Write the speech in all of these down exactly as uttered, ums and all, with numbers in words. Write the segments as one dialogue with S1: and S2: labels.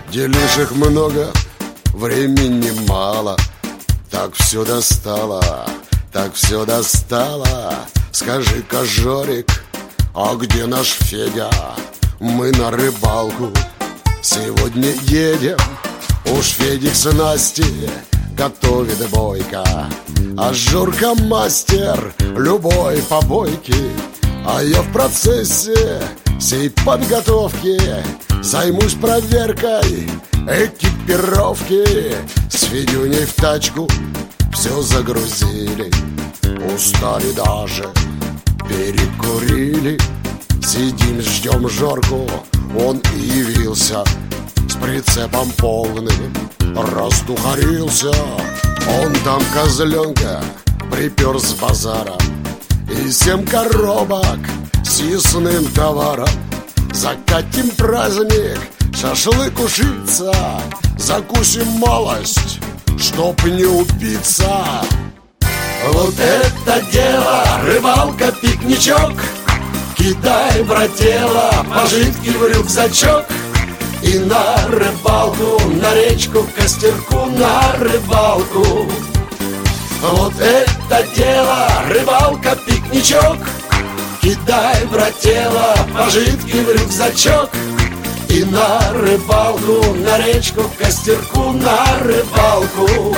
S1: Делишь их много, времени мало. Так все достало, так все достало. Скажи-ка, Жорик, а где наш Федя? Мы на рыбалку сегодня едем. Уж Федик с Настей готовит бойко, а Жорка мастер любой побойки. А я в процессе сей подготовки займусь проверкой экипировки. С Федюней в тачку все загрузили, устали даже, перекурили. Сидим, ждем Жорку, он и явился с прицепом полным, раздухарился. Он там козленка припер с базара и семь коробок с ясным товаром. Закатим праздник, шашлык ушиться, закусим малость, чтоб не упиться. Вот это дело, рыбалка, пикничок. Кидай, брателло, пожитки в рюкзачок. И на рыбалку, на речку, к костерку, на рыбалку. Вот это дело, рыбалка, пикничок. Кидай, брателло, пожитки в рюкзачок. И на рыбалку, на речку, к костерку, на рыбалку.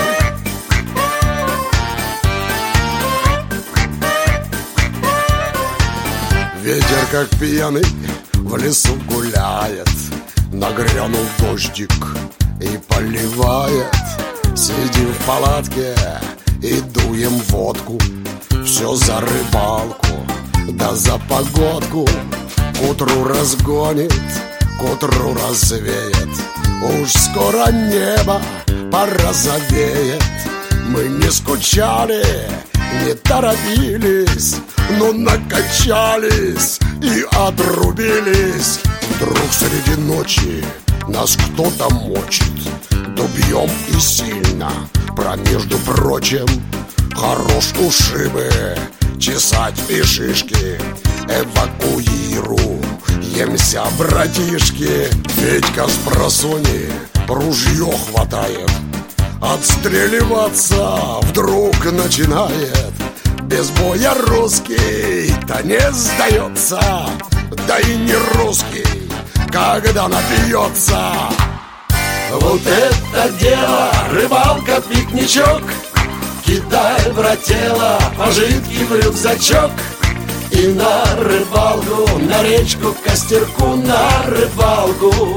S1: Ветер, как пьяный, в лесу гуляет. Нагрянул дождик и поливает. Сидим в палатке и дуем водку. Все за рыбалку, да за погодку. К утру разгонит, к утру развеет. Уж скоро небо порозовеет. Мы не скучали, не торопились, но накачались и отрубились. Вдруг среди ночи нас кто-то мочит. Добьем и сильно, про между прочим. Хорош ушибы, чесать и шишки. Эвакуируемся, братишки. Федька с просони ружье хватает, отстреливаться вдруг начинает. Без боя русский-то не сдается, да и не русский, когда напьется. Вот это дело, рыбалка, пикничок. Кидай, брателло, пожитки в рюкзачок. И на рыбалку, на речку, к костерку, на рыбалку.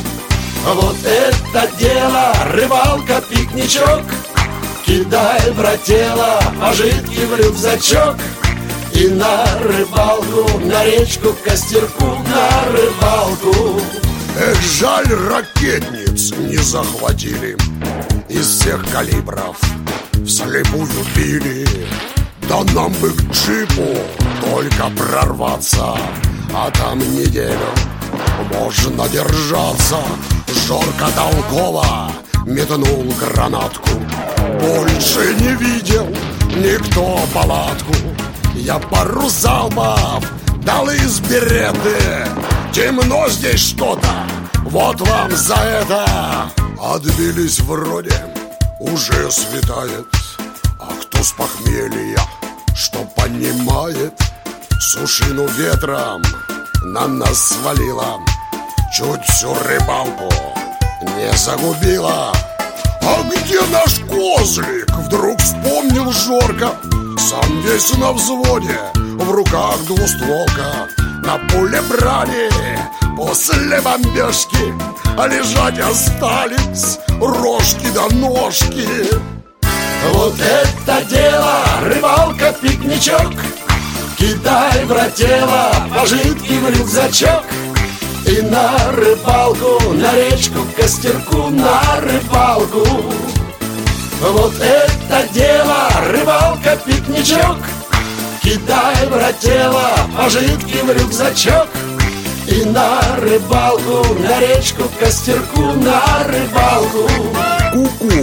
S1: Вот это дело, рыбалка, пикничок. Кидай, брателло, пожитки в рюкзачок. И на рыбалку, на речку, к костерку, на рыбалку. Эх, жаль, ракетниц не захватили. Из всех калибров вслепую били. Да нам бы к джипу только прорваться, а там неделю можно держаться. Жорка толково метнул гранатку. Больше не видел никто палатку. Я пару залпов дал из береты. Темно здесь что-то, вот вам за это. Отбились вроде, уже светает. А кто с похмелья, что понимает, сушину ветром на нас свалила. Чуть всю рыбалку не загубила. А где наш козлик? Вдруг вспомнил Жорка. Сам весь на взводе, в руках двустволка. На поле брали после бомбежки, а лежать остались рожки да ножки. Вот это дело, рыбалка, пикничок. Кидай, брателло, пожитки в рюкзачок. И на рыбалку, на речку, к костерку, на рыбалку. Вот это дело, рыбалка, пикничок. Кидай, брателло, пожитки в рюкзачок. И на рыбалку, на речку, к костерку, на рыбалку. Ку-ку.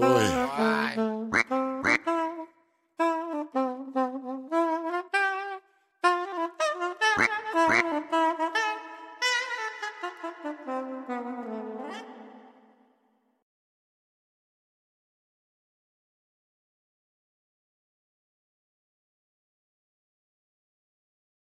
S1: Ой,